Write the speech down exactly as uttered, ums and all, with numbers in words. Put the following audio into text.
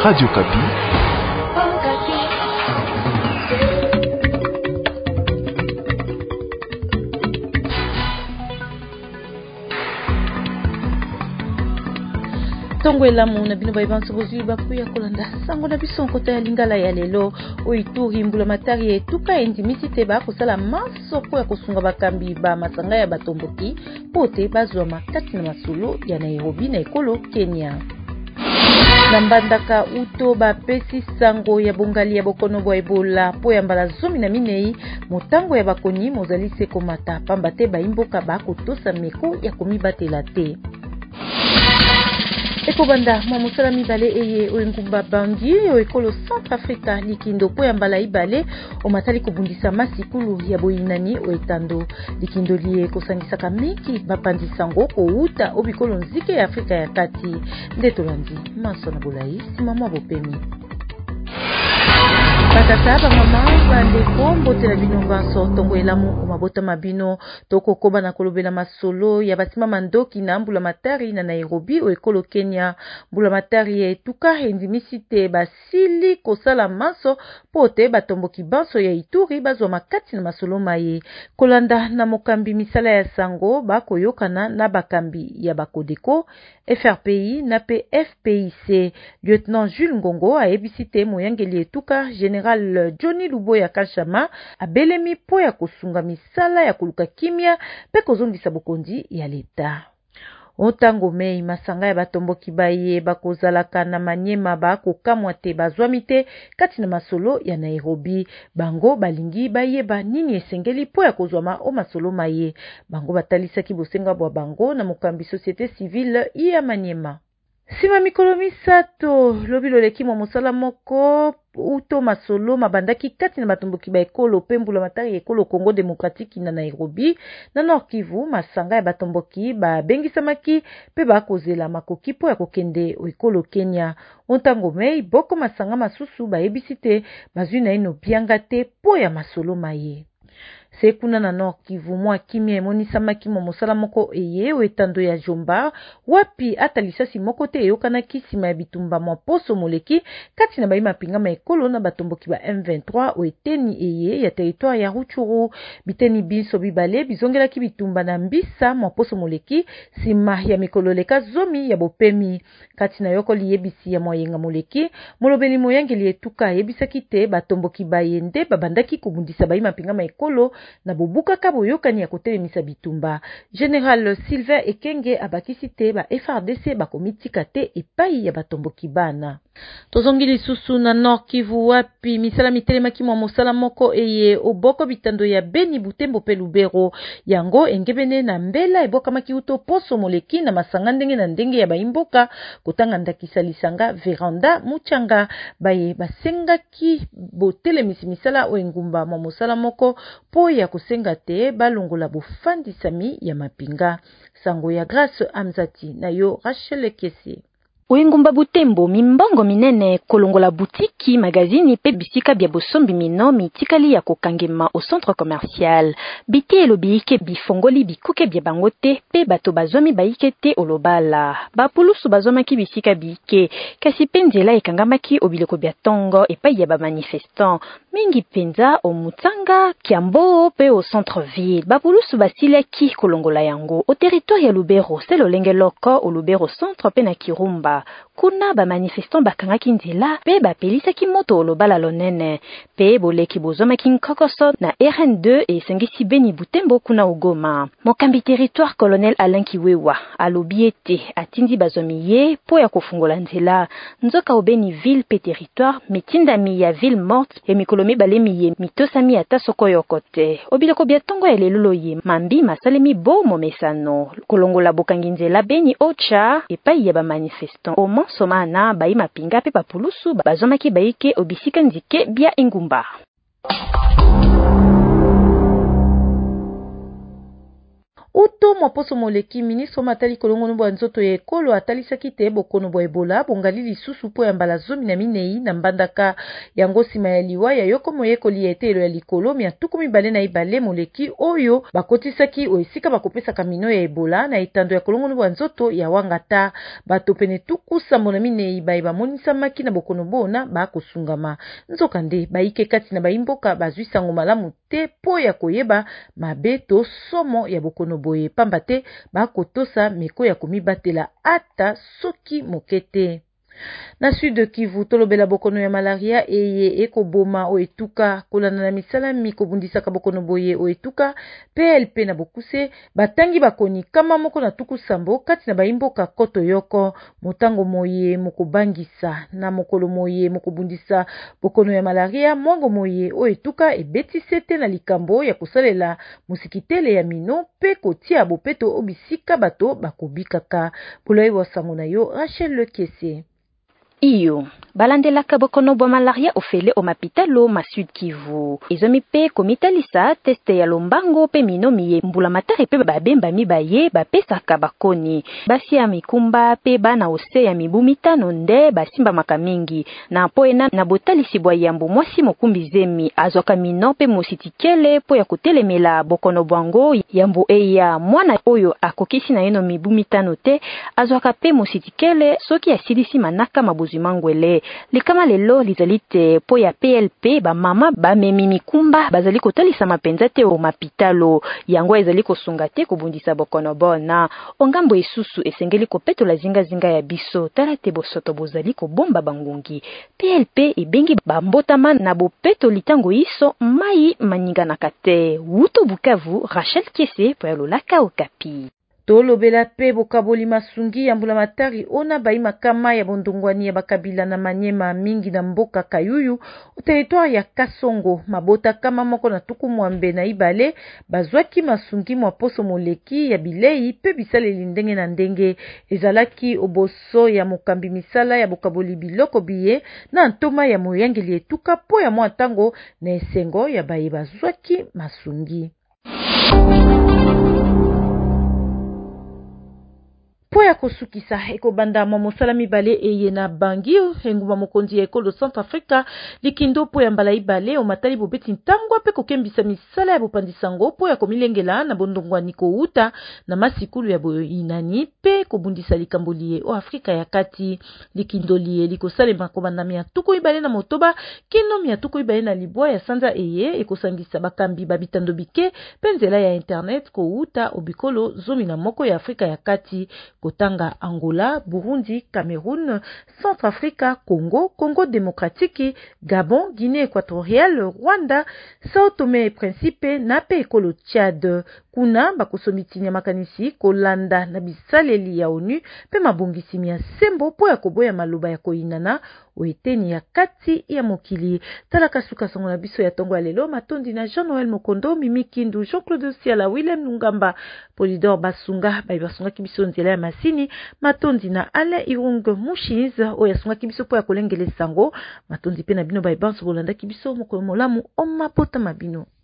Radio Kapi. Tongo elamu na bino baibanso bozwi bakuya kolanda sango na biso nkota ya lingala ya lelo oituri mbula matari etuka endimisite ba kosala maso po ya kosunga bakambi ba masanga ya batomboki pote bazwa makati na masolo ya Nairobi na ekolo Kenya. Na mbandaka uto bapesi sango ya bongali ya bokono bwa Ebola po ya mbala zomi na minei motango ya bakoni mozali se komata pamba te baimboka bakotosa meko ya komibatela te. Eko banda mwa mosala mibale eye oengumba bangi o ekolo Centrafrica likindo po ya mbala ibale o matali kobundisa masikulu ya boyinani o etando likindo liye kosangisaka mingi bapandi sango ko uta obikolo nzike ya Afrika ya kati ndeto landi maso na bolai sima mwa bopemi. Bakata ba mama bandeko mbotela bino vanso tongo elamu omabota mabino toko koba na kolobela masolo ya batima mandoki na mbula matari na Nairobi o ekolo Kenya. Mbula matari etuka endimisite basili kosala maso pote batomboki banso ya Ituri bazwa makati na masolo maye kolanda na mokambi misala ya sango bakoyokana na bakambi ya bakodeko F R P I na P F P I C. Lieutenant Jules Ngongo a ebisite moyangeli etuka General Johnny Luboya Kashama abelemi po ya kosunga misala ya koluka kimia pe kozongisa bokondi ya leta. Otango mei masanga ya batomboki baye bakozalaka na Manyema bakokamwa te bazwami te kati na masolo ya Nairobi. Bango balingi bayeba nini esengeli po ya kozwama o masolo maye. Bango batalisaki bosenga bwa bango na mokambi société civile ya Manyema. Sima mikolo misato lobilo leki mwa mosala moko uto masolo mabandaki kati na batomboki ba ekolo pembula matari ekolo Congo Démocratique na Nairobi na Nord Kivu masanga ya batomboki ba bengisamaki pe bakozela makoki po ya kokende o ekolo Kenya. Ontango mei boko masanga masusu ba ebisite bazwi na ino bianga te po ya masolo maye. Sekuna na Nord Kivu mwa kimia emonisamaki mo mosala moko eye o etando ya Jomba wapi ata lisasi moko te eyokanaki sima ya bitumba mwa poso moleki kati na baima pinga ma ekolo na batomboki ba M vingt-trois o eteni eye ya territoire ya Rutshuru. Biteni binso bibale bizongelaki bitumba na mbisa mwa poso moleki sima ya mikolo leka zomi ya bopemi kati na yoko liyebisi ya moyenga moleki molobeli moyangeli etuka yebisaki te batomboki bayende babandaki kobundisa baima pinga ma ekolo na bobuka kabo yokani ya kotelemisa bitumba. General Sylvain Ekenge abakisi te ba F R D C bakomitika te epai ya batomboki bana. Tozongili susu na Nord Kivu wapi misala mitelemaki mwa mosala moko eye oboko bitando ya Beni Butembo pe Lubero yango engebene na mbela ebokamaki uto poso moleki na masanga ndenge na ndenge ya baimboka kotanga ndakisa lisanga veranda muchanga baye basengaki botelemisi misala o engumba mwa mosala moko po ya kosenga te balongola bofandisami ya mapinga. Sango ya Grace Amzati na yo Rachel Kesi. Oengumba Butembo mimbongo minene kolongola butiki magazini pe bisika bia bosombi mino mitikali ya kokangema au centre commercial. Biti elobike bifongoli bikuke bia bangote pe bato bazwami baike te olobala. Bapulusu bazwamaki bisika bike kasi penzela ekangamaki obileko bia tongo epai ya ba manifestant mingi penza o Mutanga Kiambo pe au centre ville. Bapulusu basilaki kolongola yango au territoire ya Lubero selo lenge loko o Lubero centre pe na Kirumba. Kuna ba manifestant bakangaki nzela pe bapelisaki moto olobala lonene pe boleki bozomaki nkokoso na R N deux et sengisi Beni Butembo kuna ugoma. Mokambi territoire colonel Alain Kiwewa alobi ete atindi bazomi ye po ya kofungola nzela nzoka obeni ville pe territoire mitindami ya ville morte e mikolo mibalemi ye mitosami ata soko yokote obileko bia tongo ya lelo ye mambi masalemi bo momesano kolongola bokangi nzela Beni Ocha epai ya ba manifestant Oman somana baima pinga pe papulusu bazomaki baike obisika nzike bia engumba. Uto mwaposo moleki ministre matali kolongo no nzoto ya ekolo atalisaki te bokono bo Ebola bongali lisusu po ya mbala zomi na minei na mbandaka yango sima ya liwa ya yoko moyekoli etelo ya likolo mia tuku mibale na ibale moleki oyo bakotisaki oesika bakopesaka mino ya Ebola na etando ya kolongo no nzoto ya Wangata. Bato pene tuku sambo na minei bai bamonisamaki na bokono bona bakosungama. Nzokande baike kati na baimboka bazwi sango malamu te po ya koyeba mabeto somo ya bokono boye pamba te bakotosa meko ya komibatela ata soki mokete. Na Sud Kivu tolobela bokono ya malaria eye ekoboma o etuka kolana na misala mikobundisaka bokono boye o etuka P L P na bokuse batangi bakoni kama moko na tuku sambo kati na baimboka koto yoko motango moye mokobangisa na mokolo moye mokobundisa bokono ya malaria mongo moye o etuka ebeti sete na likambo ya kosalela musikitele ya mino pe kotia bopeto obisika bato bakobikaka. Puloi wa sango na yo Rachel Lekese. Iyo balandelaka bokono bwa malaria ofele o mapitalo ma Sud Kivu ezomi pe komitalisa teste ya lombango pe mino miye mbula matari pe babemba mibaye bapesaka bakoni basi ya mikumba pe bana ose ya mibu mitano nde basimba makamingi na poena na botalisi bwa yambo mwasi mokumbi zemi azwaka mino pe mositikele po ya kotelemela bokono bwango yambo eya mwana oyo akokisi na yeno mibu mitano te azwaka pe mositikele soki asidisi manaka mabuzi mangwele likama lelo lizali te po ya P L P ba mama ba memi mikumba bazali kotalisa mapenza te o mapitalo yango ezali kosunga te kobundisa bokono bona ongambo esusu esengeli kopetola zinga zinga ya biso tala te bosoto bozali kobomba bangungi. P L P ebengi bambotama na bopeto litango iso mai maninga na kate wuto Bukavu. Rachel Kese po ya Lolaka Okapi. Tolobela pe bokaboli masungi ya mbula matari ona bai makama ya bondongwani ya bakabila na Manyema mingi na mboka Kayuyu o territoire ya Kasongo mabota kama moko na tuku mwambe na ibale bazwaki masungi mwa poso moleki ya bilei pe bisaleli ndenge na ndenge ezalaki oboso ya mokambi misala ya bokaboli biloko biye na ntoma ya moyangeli etuka po ya mwa tango na esengo ya baye bazwaki masungi. Po ya kosukisa ekobanda mwa mosala mibale eye na bangi enguma mokonzi ya ekolo Centrafrica likindo po ya mbala ibale o matali bobeti ntangwa pe kokembisa misala ya bopandisango po ya komilengela na bondongwani kouta na masikulu ya boinani pe kobundisa likambo liye o Afrika ya kati. Likindo liye likosalema kobanda mia tuku ibale na motoba kino mia tuku ibale na libwa ya sanza eye ekosangisa bakambi babitando bike pe nzela ya internet kouta obikolo zomi na moko ya Afrika ya kati kotanga Angola, Burundi, Cameroun, Centrafrica, Congo, Congo démocratique, Gabon, Guinée équatoriale, Rwanda, Sao Tomé et Principe na pe ekolo Tchad. Kuna bakosomitini ya makanisi kolanda na bisaleli ya ONU pe mabongisi mia sembo po ya koboya maloba ya koinana oeteni ya kati ya mokili. Talaka suka songo na biso ya tongo ya lelo matondi na Jean-Noël Mokondo, Mimi Kindu, Jean-Claude Siala, Willem Nungamba, Polydor Basunga, bai basunga kibiso nzela ya masini, matondi na Alain Irung Mushiz, oya sunga kibiso po ya kolengele sango, matondi pe na bino bai banso bolanda kibiso mokolo molamu oma pota mabino.